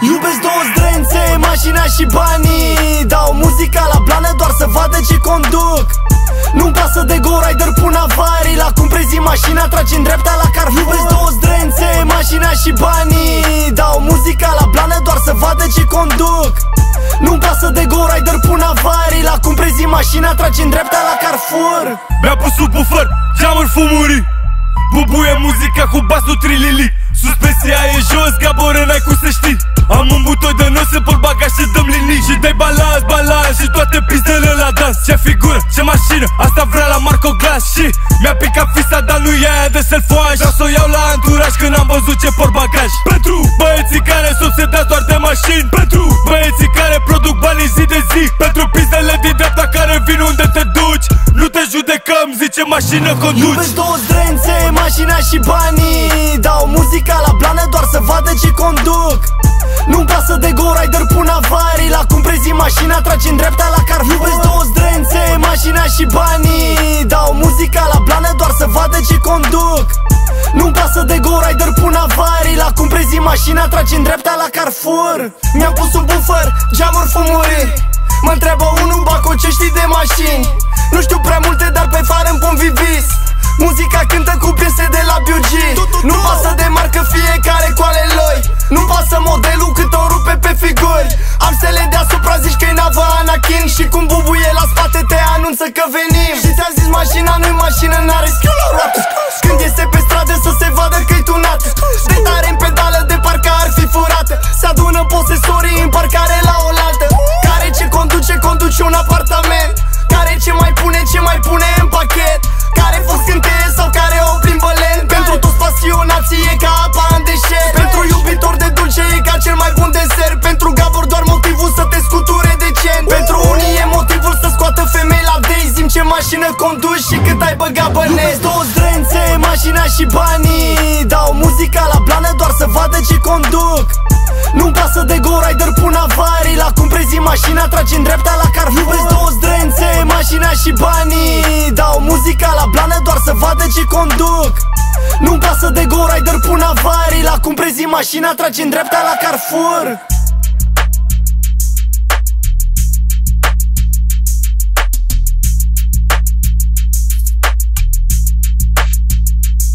Iubesc două zdrențe, mașina și banii. Dau muzica la blană doar să vadă ce conduc. Nu-mi pasă de Go Rider, pun avarii. La cum prezi mașina, tragi în dreapta la Carrefour. Iubesc două zdrențe, mașina și banii. Dau muzica la blană doar să vadă ce conduc. Nu-mi pasă de Go Rider, pun avarii. La cum prezi mașina, tragi în dreapta la Carrefour. Mi-a pus sub bufăr, geamuri fumurii. Bubuie muzica cu basul trilili. Suspensia e jos, gaboră n-ai cum să știi. Am un butoi de nos, împăr bagaj și dăm linii. Și dai balans și toate pizdele la dans. Ce figură, ce mașină, asta vrea la Marco Glass. Și mi-a picat fisa, dar nu e aia de self-foaj. Vreau să o iau la anturaj când am văzut ce por bagaj. Pentru băieții care s-o obsedați doar de mașini. Pentru băieții care produc banii zi de zi. Pentru pizdele din dreapta care vin unde te duci. Nu te judecăm, zice mașină conduci. Iubesc două zdrențe, mașina și banii. Dau muzica la blană doar să vadă ce conduc. Nu-mi pasă de Go Rider, pun avarii. La cum prezi mașina, tragi în dreapta la Carrefour. Iubesc două zdrențe, mașina și banii. Dau muzica la blană doar să vadă ce conduc. Nu-mi pasă de Go Rider, pun avarii. La cum prezi mașina, tragi în dreapta la Carrefour. Mi-am pus un bufăr, geamuri fumurii. Mă întreabă unul, Baco, ce știi de mașini? Nu știu prea multe, dar pe fară îmi pun Vivis. Muzica cântă cu piese de la BUG. Nu pasă de marcă, fiecare cu ale lui. Nu pasă modelul cât o rupe pe figuri. Am stele deasupra, zici că-i navă Anakin. Și cum bubuie la spate te anunță că venim. Și ți-am zis mașina nu-i mașină, n-are schiul la roată. Când iese pe stradă să se vadă că-i tunat. De tare în pedală, de parcă ar fi furată. Se adună posesorii în parcare la oaltă. Care ce conduce un apartament. Care ce mai pune în pachet. Care foc scânteie sau care o plimbă lent. Pentru toți pasionații e ca apa în deșert. Pentru iubitori de dulce e ca cel mai bun desert. Pentru Gabor doar motivul să te scuture decent. Pentru unii e motivul să scoată femei la date. Zim ce mașină conduci și cât ai băgat bănești. Iubesc două zdrențe, mașina și banii. Dau muzica la blană doar să vadă ce conduc. Nu-mi pasă de Go Rider, pun avarii. La cum prezi mașina, tragi în dreapta la Carrefour. Iubesc două zdrențe, mașina și banii. Dau muzica la blană doar să vadă ce conduc. Nu-mi pasă de Go Rider, pun avarii. La cum prezi mașina, tragi în dreapta la Carrefour.